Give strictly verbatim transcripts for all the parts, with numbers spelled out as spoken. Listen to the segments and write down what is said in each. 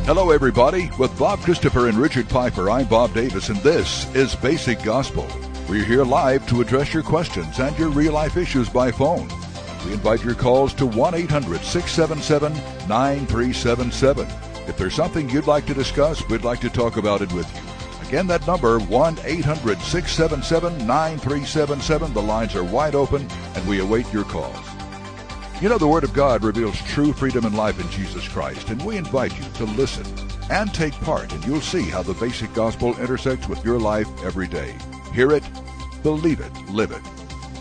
Hello, everybody. With Bob Christopher and Richard Piper, I'm Bob Davis, and this is Basic Gospel. We're here live to address your questions and your real-life issues by phone. We invite your calls to one eight hundred six seven seven nine three seven seven. If there's something you'd like to discuss, we'd like to talk about it with you. Again, that number, one eight hundred six seven seven nine three seven seven. The lines are wide open, and we await your calls. You know, the Word of God reveals true freedom and life in Jesus Christ, and we invite you to listen and take part, and you'll see how the basic gospel intersects with your life every day. Hear it, believe it, live it.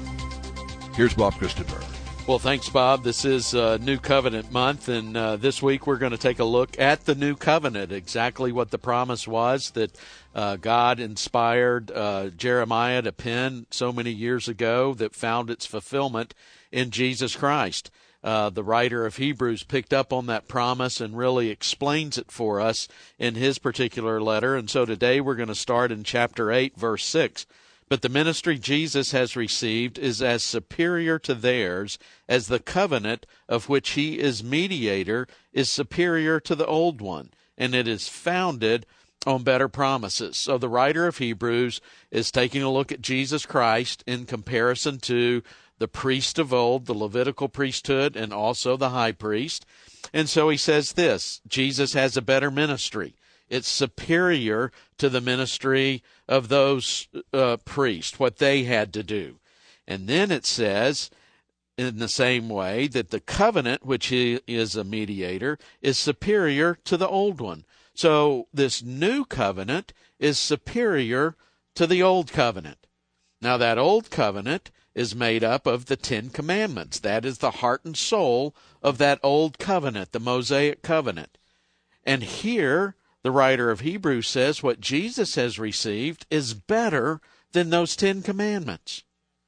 Here's Bob Christopher. Well, thanks, Bob. This is uh, New Covenant Month, and uh, this week we're going to take a look at the New Covenant, exactly what the promise was that uh, God inspired uh, Jeremiah to pen so many years ago that found its fulfillment in Jesus Christ. Uh, the writer of Hebrews picked up on that promise and really explains it for us in his particular letter. And so today we're going to start in chapter eight, verse six. But the ministry Jesus has received is as superior to theirs as the covenant of which he is mediator is superior to the old one, and it is founded on better promises. So the writer of Hebrews is taking a look at Jesus Christ in comparison to the priest of old, the Levitical priesthood, and also the high priest. And so he says this: Jesus has a better ministry. It's superior to the ministry of those uh, priests, what they had to do. And then it says, in the same way, that the covenant, which he is a mediator, is superior to the old one. So this new covenant is superior to the old covenant. Now that old covenant is made up of the Ten Commandments. That is the heart and soul of that old covenant, the Mosaic covenant. And here, the writer of Hebrews says what Jesus has received is better than those Ten Commandments.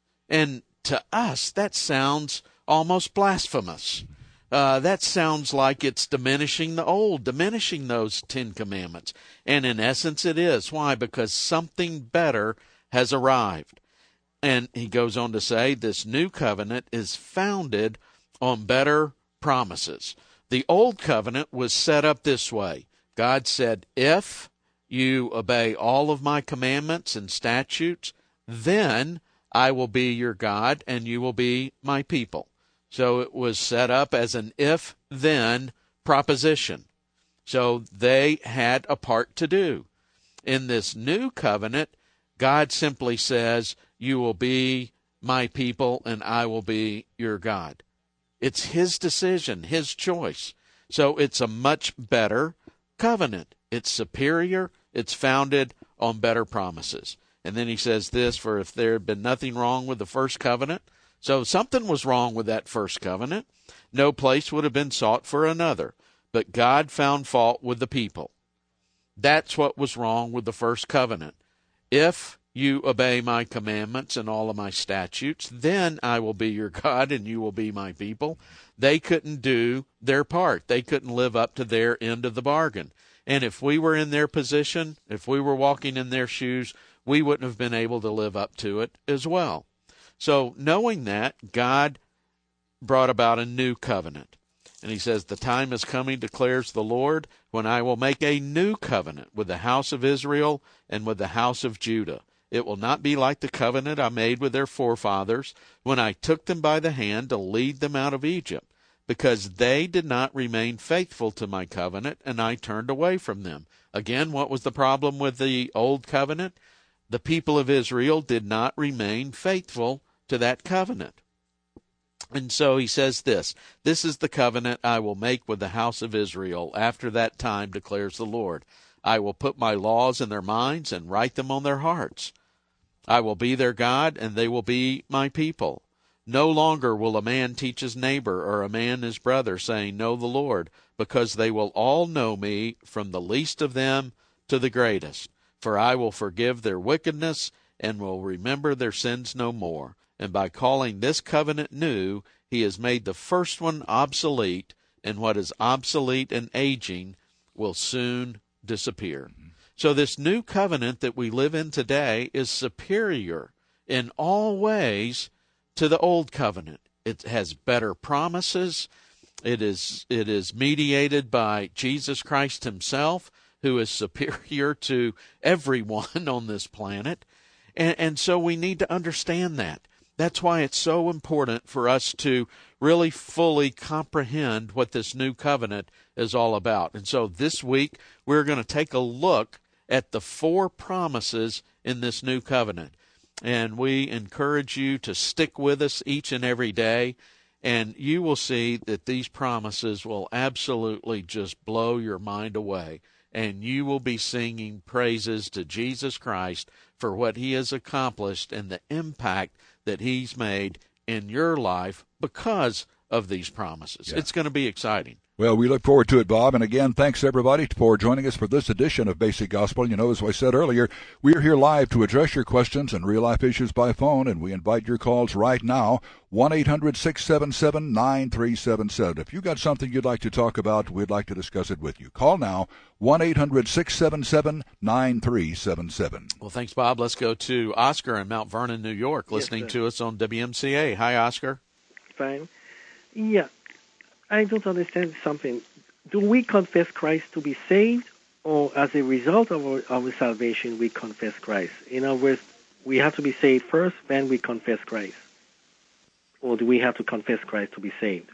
And to us, that sounds almost blasphemous. Uh, that sounds like it's diminishing the old, diminishing those Ten Commandments. And in essence, it is. Why? Because something better has arrived. And he goes on to say this new covenant is founded on better promises. The old covenant was set up this way. God said, if you obey all of my commandments and statutes, then I will be your God and you will be my people. So it was set up as an if-then proposition. So they had a part to do. In this new covenant, God simply says, you will be my people and I will be your God. It's his decision, his choice. So it's a much better covenant. It's superior. It's founded on better promises. And then he says this, for if there had been nothing wrong with the first covenant, so something was wrong with that first covenant, no place would have been sought for another. But God found fault with the people. That's what was wrong with the first covenant. If you obey my commandments and all of my statutes, then I will be your God and you will be my people. They couldn't do their part. They couldn't live up to their end of the bargain. And if we were in their position, if we were walking in their shoes, we wouldn't have been able to live up to it as well. So knowing that, God brought about a new covenant. And he says, the time is coming, declares the Lord, when I will make a new covenant with the house of Israel and with the house of Judah. It will not be like the covenant I made with their forefathers when I took them by the hand to lead them out of Egypt, because they did not remain faithful to my covenant, and I turned away from them. Again, what was the problem with the old covenant? The people of Israel did not remain faithful to that covenant. And so he says this, this is the covenant I will make with the house of Israel after that time, declares the Lord. I will put my laws in their minds and write them on their hearts. I will be their God, and they will be my people. No longer will a man teach his neighbor or a man his brother, saying, know the Lord, because they will all know me, from the least of them to the greatest. For I will forgive their wickedness and will remember their sins no more. And by calling this covenant new, he has made the first one obsolete, and what is obsolete and aging will soon disappear. Mm-hmm. So this new covenant that we live in today is superior in all ways to the old covenant. It has better promises. It is it is mediated by Jesus Christ himself, who is superior to everyone on this planet. And, and so we need to understand that. That's why it's so important for us to really fully comprehend what this new covenant is all about. And so this week, we're going to take a look at the four promises in this new covenant. And we encourage you to stick with us each and every day. And you will see that these promises will absolutely just blow your mind away. And you will be singing praises to Jesus Christ for what he has accomplished and the impact that he's made in your life because of these promises. Yeah. It's going to be exciting. Well, we look forward to it, Bob. And again, thanks everybody for joining us for this edition of Basic Gospel. You know, as I said earlier, we are here live to address your questions and real-life issues by phone, and we invite your calls right now, one eight hundred six seven seven nine three seven seven. If you've got something you'd like to talk about, we'd like to discuss it with you. Call now, one eight hundred six seven seven nine three seven seven. Well, thanks, Bob. Let's go to Oscar in Mount Vernon, New York, listening yes, to us on W M C A. Hi, Oscar. Fine. Yeah, I don't understand something. Do we confess Christ to be saved, or as a result of our, our salvation, we confess Christ? In other words, we have to be saved first, then we confess Christ. Or do we have to confess Christ to be saved?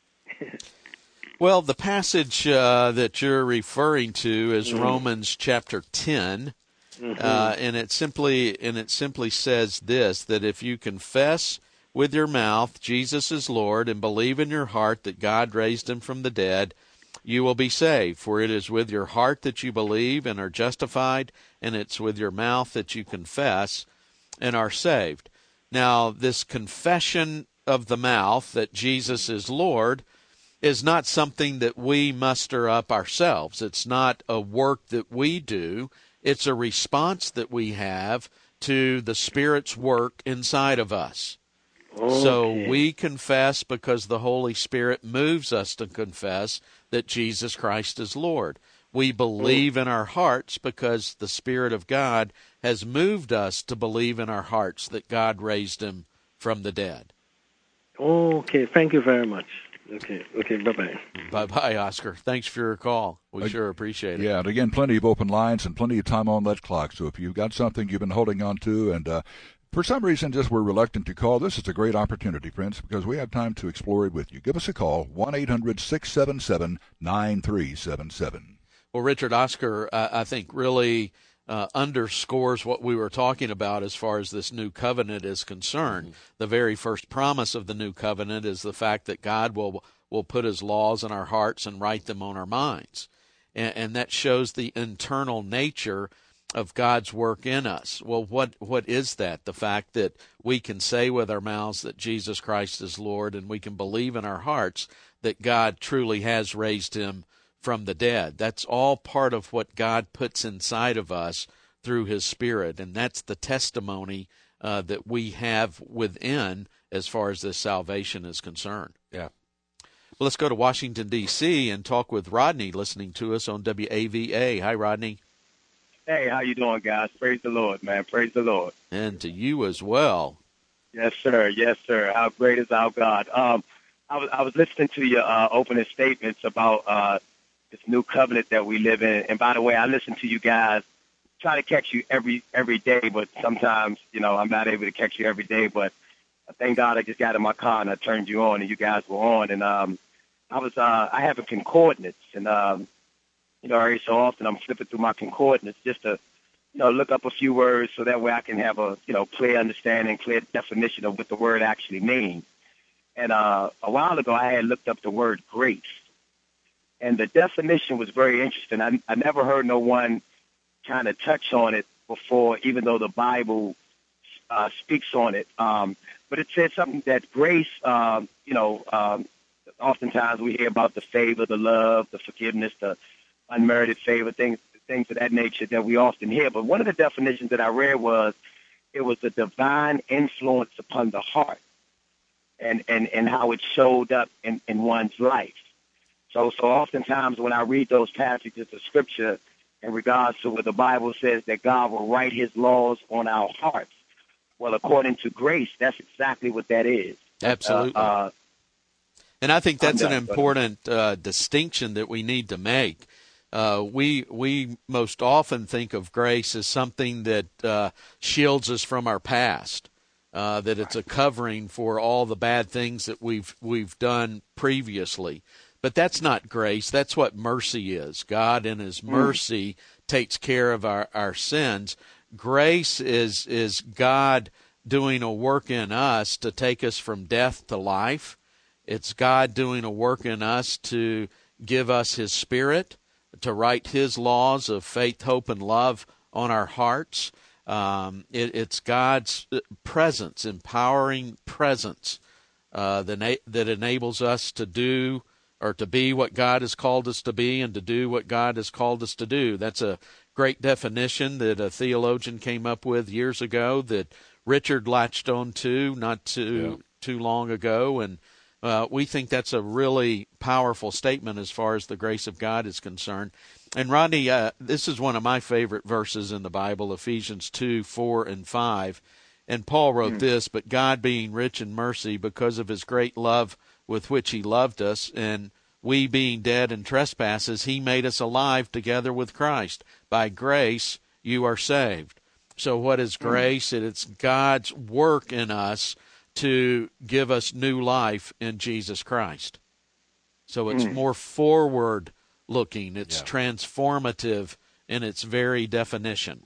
Well, the passage uh, that you're referring to is mm. Romans chapter ten, mm-hmm. uh, and it simply and it simply says this: that if you confess with your mouth Jesus is Lord and believe in your heart that God raised him from the dead, you will be saved. For it is with your heart that you believe and are justified, and it's with your mouth that you confess and are saved. Now, this confession of the mouth that Jesus is Lord is not something that we muster up ourselves. It's not a work that we do. It's a response that we have to the Spirit's work inside of us. Okay. So we confess because the Holy Spirit moves us to confess that Jesus Christ is Lord. We believe in our hearts because the Spirit of God has moved us to believe in our hearts that God raised him from the dead. Okay, thank you very much. Okay, okay, bye-bye. Bye-bye, Oscar. Thanks for your call. We uh, sure appreciate it. Yeah, and again, plenty of open lines and plenty of time on that clock. So if you've got something you've been holding on to and uh, for some reason just were reluctant to call, this is a great opportunity, friends, because we have time to explore it with you. Give us a call, one eight hundred six seven seven nine three seven seven. Well, Richard, Oscar, uh, I think really uh, underscores what we were talking about as far as this new covenant is concerned. Mm-hmm. The very first promise of the new covenant is the fact that God will will put his laws in our hearts and write them on our minds. And, and that shows the internal nature of God's work in us. Well, what what is that? The fact that we can say with our mouths that Jesus Christ is Lord, and we can believe in our hearts that God truly has raised him from the dead. That's all part of what God puts inside of us through his Spirit, and that's the testimony uh, that we have within as far as this salvation is concerned. Yeah. Well, let's go to Washington, D C and talk with Rodney, listening to us on W A V A. Hi, Rodney. Hey, how you doing, guys? Praise the Lord, man. Praise the Lord. And to you as well. Yes, sir. Yes, sir. How great is our God? Um, I was I was listening to your uh, opening statements about uh, this new covenant that we live in. And by the way, I listen to you guys. Try to catch you every every day, but sometimes, you know, I'm not able to catch you every day. But thank God I just got in my car and I turned you on, and you guys were on. And um, I was uh, I have a concordance, and um, you know, every so often I'm flipping through my concordance just to, you know, look up a few words so that way I can have a, you know, clear understanding, clear definition of what the word actually means. And uh, a while ago, I had looked up the word grace, and the definition was very interesting. I, I never heard no one kind of touch on it before, even though the Bible uh, speaks on it. Um, but it said something that grace, um, you know, um, oftentimes we hear about the favor, the love, the forgiveness, the unmerited favor, things things of that nature that we often hear. But one of the definitions that I read was it was the divine influence upon the heart and, and, and how it showed up in, in one's life. So so oftentimes when I read those passages of Scripture in regards to where the Bible says that God will write his laws on our hearts, well, according to grace, that's exactly what that is. Absolutely. Uh, uh, And I think that's I'm an done, important uh, distinction that we need to make. Uh, we we most often think of grace as something that uh, shields us from our past, uh, that it's a covering for all the bad things that we've we've done previously. But that's not grace. That's what mercy is. God in his mercy mm. takes care of our, our sins. Grace is is God doing a work in us to take us from death to life. It's God doing a work in us to give us his Spirit, to write his laws of faith, hope, and love on our hearts. Um, it, it's God's presence, empowering presence uh, that, that enables us to do or to be what God has called us to be and to do what God has called us to do. That's a great definition that a theologian came up with years ago that Richard latched on to not too, yeah. too long ago, and Uh, we think that's a really powerful statement as far as the grace of God is concerned. And Rodney, uh, this is one of my favorite verses in the Bible, Ephesians two, four, and five. And Paul wrote mm. this, "But God being rich in mercy because of his great love with which he loved us, and we being dead in trespasses, he made us alive together with Christ. By grace you are saved." So what is grace? Mm. It's God's work in us to give us new life in Jesus Christ. So it's mm. more forward-looking. It's yeah. transformative in its very definition.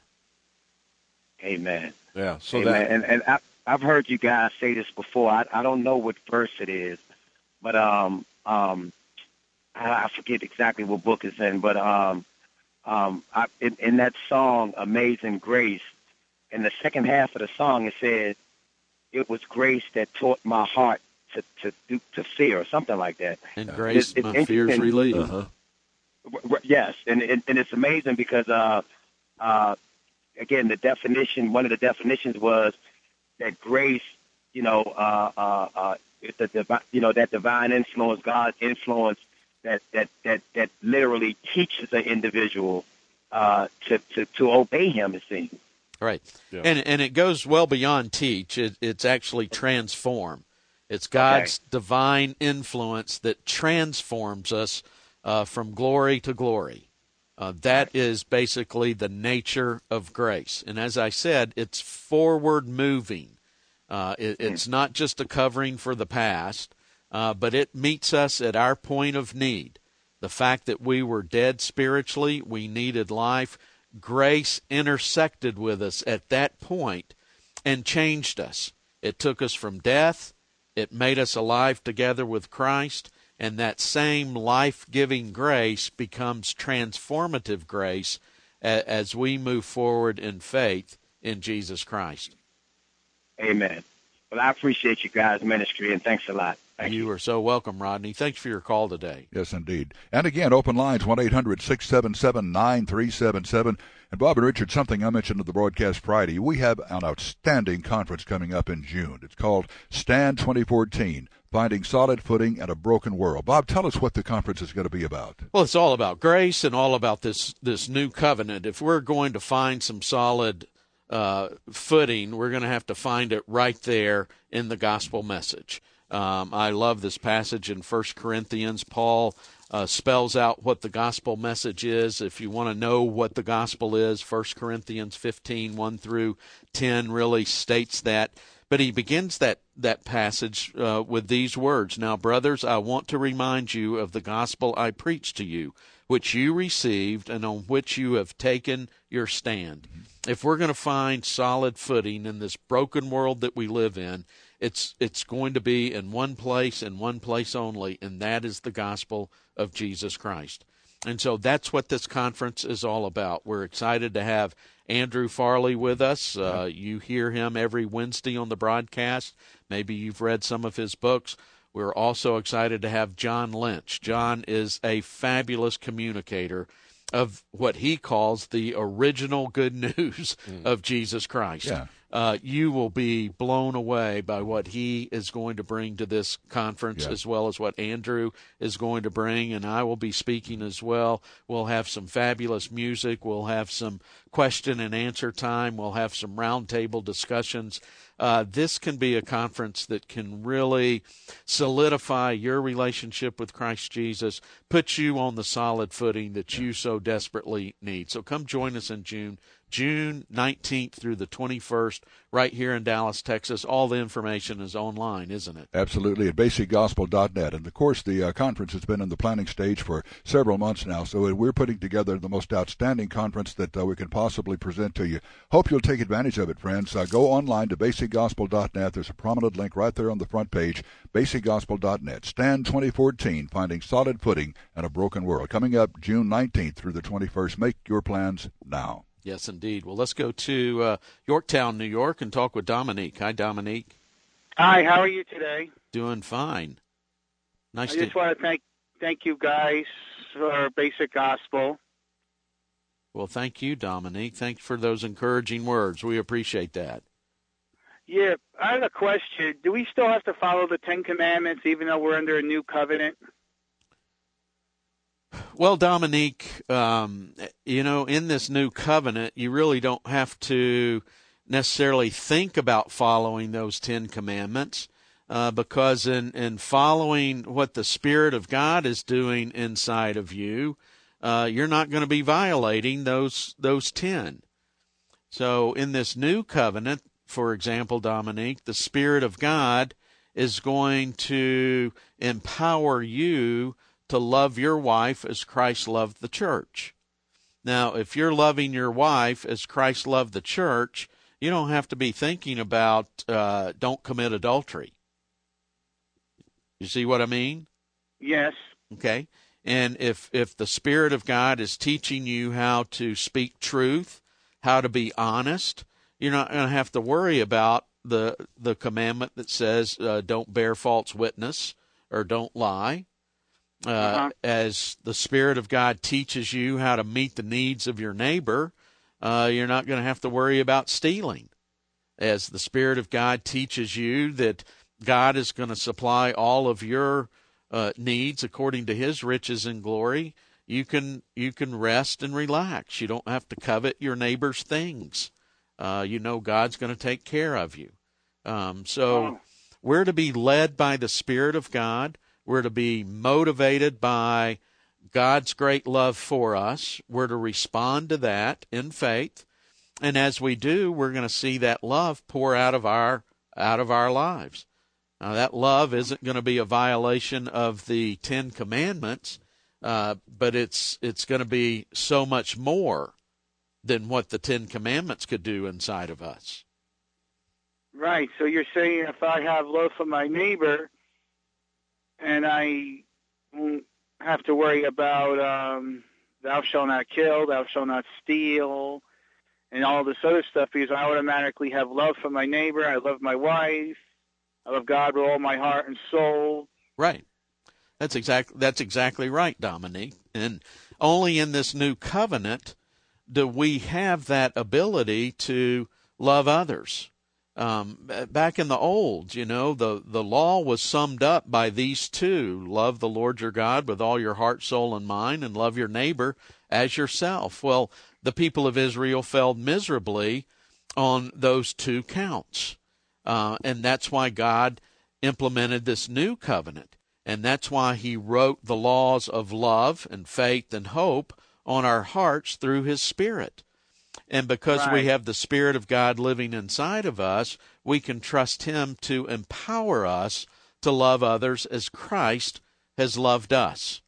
Amen. Yeah. So Amen. that and and I, I've heard you guys say this before. I, I don't know what verse it is, but um um I, I forget exactly what book it's in. But um um I, in, in that song, "Amazing Grace," in the second half of the song, it says, "It was grace that taught my heart to to do, to fear," or something like that. And grace, it's, it's my fears relieved. Uh-huh. Yes, and, and and it's amazing because, uh, uh, again, the definition, one of the definitions was that grace, you know, uh, uh, uh, it's the divi- you know, that divine influence, God's influence, that that that that literally teaches an individual uh, to to to obey Him. It seems. Right, yeah. and and it goes well beyond teach. It, it's actually transform. It's God's okay. divine influence that transforms us uh, from glory to glory. Uh, that right. is basically the nature of grace. And as I said, it's forward moving. Uh, it, mm. It's not just a covering for the past, uh, but it meets us at our point of need. The fact that we were dead spiritually, we needed life. Grace intersected with us at that point and changed us. It took us from death. It made us alive together with Christ. And that same life-giving grace becomes transformative grace as we move forward in faith in Jesus Christ. Amen. Well, I appreciate you guys' ministry, and thanks a lot. Thank you. You are so welcome, Rodney. Thanks for your call today. Yes, indeed. And again, open lines, one eight hundred six seven seven nine three seven seven. And Bob and Richard, something I mentioned at the broadcast Friday, we have an outstanding conference coming up in June. It's called Stand twenty fourteen, Finding Solid Footing in a Broken World. Bob, tell us what the conference is going to be about. Well, it's all about grace and all about this, this new covenant. If we're going to find some solid uh, footing, we're going to have to find it right there in the gospel message. Um, I love this passage in First Corinthians. Paul uh, spells out what the gospel message is. If you want to know what the gospel is, First Corinthians fifteen, one through ten really states that. But he begins that, that passage uh, with these words, "Now, brothers, I want to remind you of the gospel I preached to you, which you received and on which you have taken your stand." If we're going to find solid footing in this broken world that we live in, It's it's going to be in one place and one place only, and that is the gospel of Jesus Christ. And so that's what this conference is all about. We're excited to have Andrew Farley with us. Uh, you hear him every Wednesday on the broadcast. Maybe you've read some of his books. We're also excited to have John Lynch. John is a fabulous communicator of what he calls the original good news mm. of Jesus Christ. Yeah. Uh, you will be blown away by what he is going to bring to this conference, yeah. as well as what Andrew is going to bring, and I will be speaking as well. We'll have some fabulous music. We'll have some question and answer time. We'll have some roundtable discussions. Uh, this can be a conference that can really solidify your relationship with Christ Jesus, put you on the solid footing that you so desperately need. So come join us in June, June nineteenth through the twenty-first, right here in Dallas, Texas. All the information is online, isn't it? Absolutely, at basic gospel dot net. And, of course, the uh, conference has been in the planning stage for several months now, so we're putting together the most outstanding conference that uh, we can possibly present to you. Hope you'll take advantage of it, friends. Uh, go online to basic gospel dot net. There's a prominent link right there on the front page, basic gospel dot net. Stand twenty fourteen, Finding Solid Footing in a Broken World. Coming up June nineteenth through the twenty-first. Make your plans now. Yes, indeed. Well, let's go to uh, Yorktown, New York, and talk with Dominique. Hi, Dominique. Hi, how are you today? Doing fine. Nice I to... just want to thank thank you guys for Basic Gospel. Well, thank you, Dominique. Thank you for those encouraging words. We appreciate that. Yeah, I have a question. Do we still have to follow the Ten Commandments even though we're under a new covenant? Well, Dominique, um, you know, in this new covenant, you really don't have to necessarily think about following those Ten Commandments uh, because in, in following what the Spirit of God is doing inside of you, uh, you're not going to be violating those those ten. So in this new covenant, for example, Dominique, the Spirit of God is going to empower you to love your wife as Christ loved the church. Now, if you're loving your wife as Christ loved the church, you don't have to be thinking about uh, don't commit adultery. You see what I mean? Yes. Okay. And if, if the Spirit of God is teaching you how to speak truth, how to be honest, you're not going to have to worry about the the commandment that says uh, don't bear false witness or don't lie. Uh, uh-huh. As the Spirit of God teaches you how to meet the needs of your neighbor, uh, you're not going to have to worry about stealing. As the Spirit of God teaches you that God is going to supply all of your uh, needs according to His riches and glory, you can you can rest and relax. You don't have to covet your neighbor's things. Uh, you know God's going to take care of you. Um, so oh. We're to be led by the Spirit of God. We're to be motivated by God's great love for us. We're to respond to that in faith. And as we do, we're going to see that love pour out of our out of our lives. Now, that love isn't going to be a violation of the Ten Commandments, uh, but it's it's going to be so much more than what the Ten Commandments could do inside of us. Right. So you're saying if I have love for my neighbor, and I won't have to worry about um, thou shalt not kill, thou shalt not steal, and all this other stuff, because I automatically have love for my neighbor, I love my wife, I love God with all my heart and soul. Right. That's exactly that's exactly right, Dominique. And only in this new covenant do we have that ability to love others. Um, back in the old, you know, the, the law was summed up by these two. Love the Lord your God with all your heart, soul, and mind, and love your neighbor as yourself. Well, the people of Israel failed miserably on those two counts. Uh, and that's why God implemented this new covenant. And that's why He wrote the laws of love and faith and hope on our hearts through His Spirit. And because right. we have the Spirit of God living inside of us, we can trust Him to empower us to love others as Christ has loved us.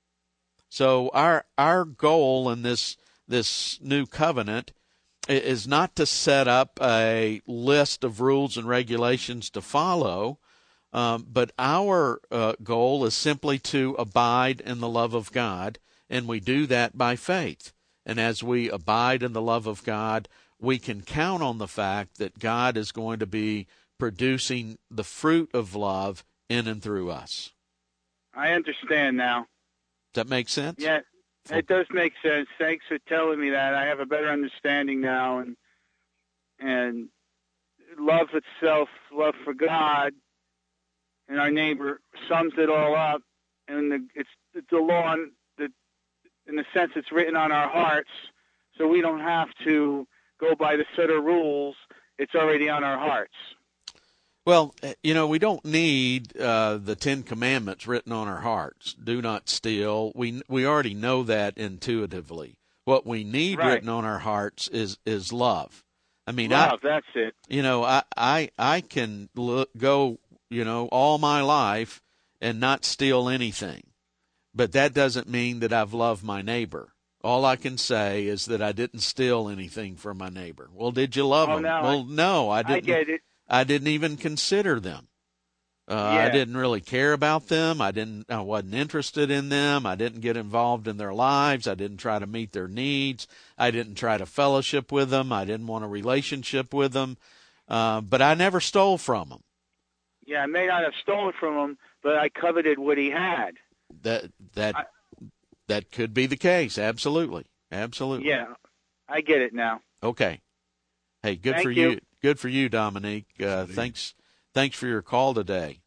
So our our goal in this this new covenant is not to set up a list of rules and regulations to follow, um, but our uh, goal is simply to abide in the love of God, and we do that by faith. And as we abide in the love of God, we can count on the fact that God is going to be producing the fruit of love in and through us. I understand now. Does that make sense? Yeah, it does make sense. Thanks for telling me that. I have a better understanding now. And and love itself, love for God and our neighbor, sums it all up. And the, it's, it's the law, that in the sense it's written on our hearts, so we don't have to go by the set of rules. It's already on our hearts. Well, you know, we don't need uh, the Ten Commandments written on our hearts. Do not steal. We we already know that intuitively. What we need Right. written on our hearts is is love. I mean, Love, I, that's it. you know, I I, I can look, go, you know, all my life and not steal anything, but that doesn't mean that I've loved my neighbor. All I can say is that I didn't steal anything from my neighbor. Well, did you love Oh, them? no, well, I- no, I didn't. I get it. I didn't even consider them. Uh, Yeah. I didn't really care about them. I didn't. I wasn't interested in them. I didn't get involved in their lives. I didn't try to meet their needs. I didn't try to fellowship with them. I didn't want a relationship with them. Uh, but I never stole from them. Yeah, I may not have stolen from him, but I coveted what he had. That that I- that could be the case. Absolutely, absolutely. Yeah, I get it now. Okay. Hey, good Thank for you. you. Good for you, Dominique. Uh, thanks. Thanks for your call today.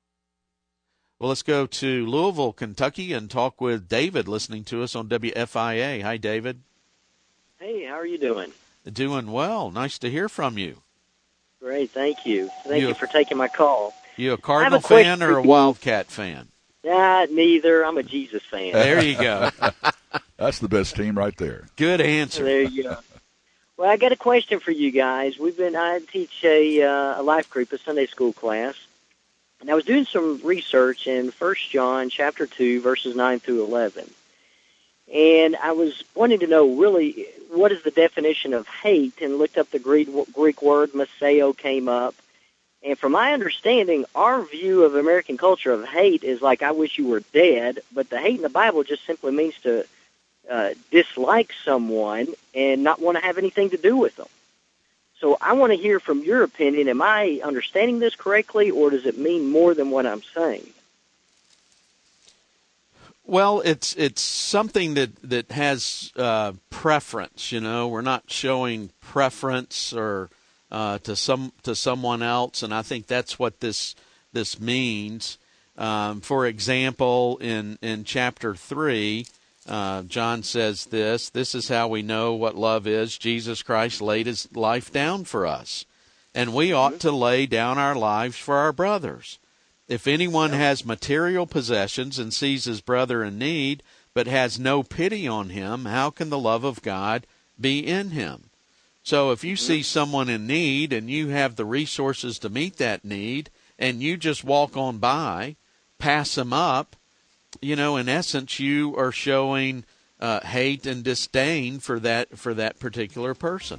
Well, let's go to Louisville, Kentucky, and talk with David, listening to us on W F I A. Hi, David. Hey, how are you doing? Doing well. Nice to hear from you. Great, thank you. Thank You- you, for taking my call. You a Cardinal question fan or for a you. Wildcat fan? Nah, neither. I'm a Jesus fan. There you go. That's the best team right there. Good answer. There you go. Well, I got a question for you guys. We've been I teach a uh, a life group, a Sunday school class, and I was doing some research in First John chapter two, verses nine through eleven, and I was wanting to know really what is the definition of hate, and looked up the Greek Greek word maseo came up, and from my understanding, our view of American culture of hate is like I wish you were dead, but the hate in the Bible just simply means to Uh, dislike someone and not want to have anything to do with them. So I want to hear from your opinion. Am I understanding this correctly, or does it mean more than what I'm saying? Well, it's it's something that that has uh, preference. You know, we're not showing preference or uh, to some to someone else, and I think that's what this this means. Um, for example, in in chapter three. Uh, John says this, this is how we know what love is. Jesus Christ laid his life down for us, and we ought to lay down our lives for our brothers. If anyone has material possessions and sees his brother in need, but has no pity on him, how can the love of God be in him? So if you see someone in need and you have the resources to meet that need, and you just walk on by, pass them up, you know, in essence, you are showing uh, hate and disdain for that for that particular person.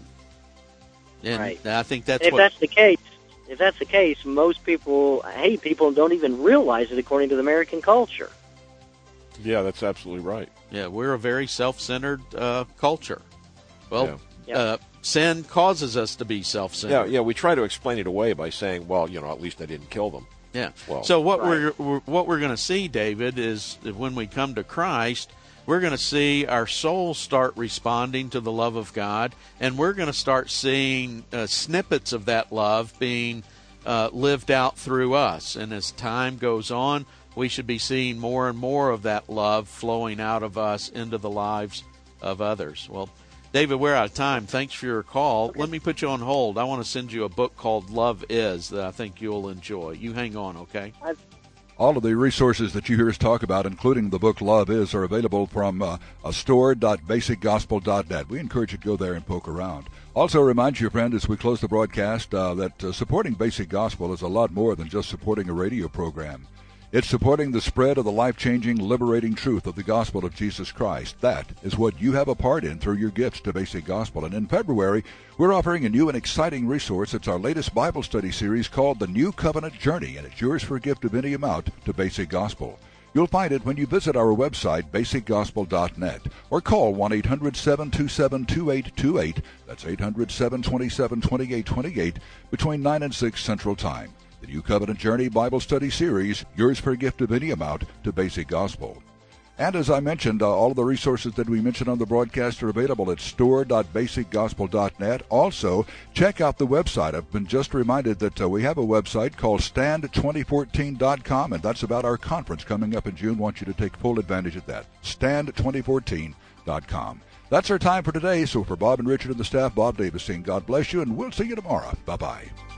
And Right. I think that's if what. that's the case, if that's the case, most people hate people and don't even realize it according to the American culture. Yeah, that's absolutely right. Yeah, we're a very self-centered uh, culture. Well, Yeah. uh, sin causes us to be Yeah, self-centered. yeah. We try to explain it away by saying, well, you know, at least I didn't kill them. Yeah. Well, so what right. we're, we're what we're going to see, David, is that when we come to Christ, we're going to see our souls start responding to the love of God, and we're going to start seeing uh, snippets of that love being uh, lived out through us. And as time goes on, we should be seeing more and more of that love flowing out of us into the lives of others. Well, David, we're out of time. Thanks for your call. Okay. Let me put you on hold. I want to send you a book called Love Is that I think you'll enjoy. You hang on, okay? All of the resources that you hear us talk about, including the book Love Is, are available from uh, a store dot basic gospel dot net. We encourage you to go there and poke around. Also remind you, friend, as we close the broadcast, uh, that uh, supporting Basic Gospel is a lot more than just supporting a radio program. It's supporting the spread of the life-changing, liberating truth of the gospel of Jesus Christ. That is what you have a part in through your gifts to Basic Gospel. And in February, we're offering a new and exciting resource. It's our latest Bible study series called The New Covenant Journey, and it's yours for a gift of any amount to Basic Gospel. You'll find it when you visit our website, basic gospel dot net, or call one eight hundred seven two seven two eight two eight. That's eight hundred seven two seven two eight two eight between nine and six Central Time. The New Covenant Journey Bible Study Series, yours for a gift of any amount to Basic Gospel. And as I mentioned, uh, all of the resources that we mentioned on the broadcast are available at store dot basic gospel dot net. Also, check out the website. I've been just reminded that uh, we have a website called stand twenty fourteen dot com, and that's about our conference coming up in June. I want you to take full advantage of that. stand twenty fourteen dot com. That's our time for today. So for Bob and Richard and the staff, Bob Davis saying God bless you, and we'll see you tomorrow. Bye-bye.